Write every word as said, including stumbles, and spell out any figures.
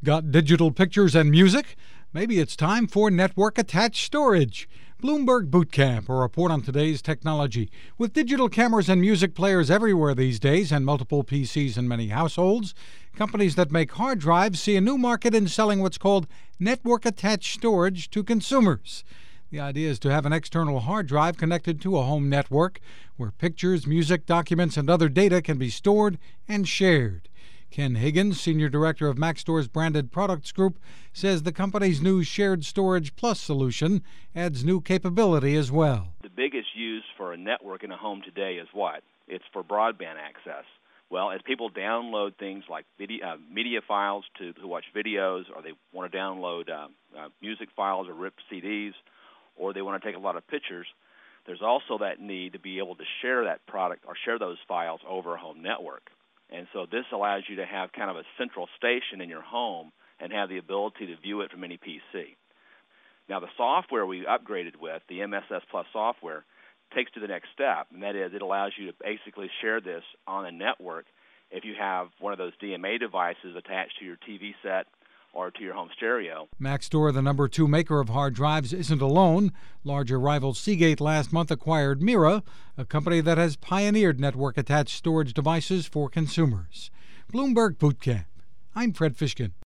Got digital pictures and music? Maybe it's time for network-attached storage. Bloomberg Boot Camp, a report on today's technology. With digital cameras and music players everywhere these days and multiple P Cs in many households, companies that make hard drives see a new market in selling what's called network-attached storage to consumers. The idea is to have an external hard drive connected to a home network where pictures, music, documents, and other data can be stored and shared. Ken Higgins, Senior Director of Maxtor's Branded Products Group, says the company's new Shared Storage Plus solution adds new capability as well. The biggest use for a network in a home today is what? It's for broadband access. Well, as people download things like video, uh, media files to, to watch videos, or they want to download uh, uh, music files or rip C Ds, or they want to take a lot of pictures, there's also that need to be able to share that product or share those files over a home network. And so this allows you to have kind of a central station in your home and have the ability to view it from any P C. Now, the software we upgraded with, the M S S Plus software, takes to the next step, and that is it allows you to basically share this on a network if you have one of those D M A devices attached to your T V set or to your home stereo. Maxtor, the number two maker of hard drives, isn't alone. Larger rival Seagate last month acquired Mira, a company that has pioneered network-attached storage devices for consumers. Bloomberg Boot Camp. I'm Fred Fishkin.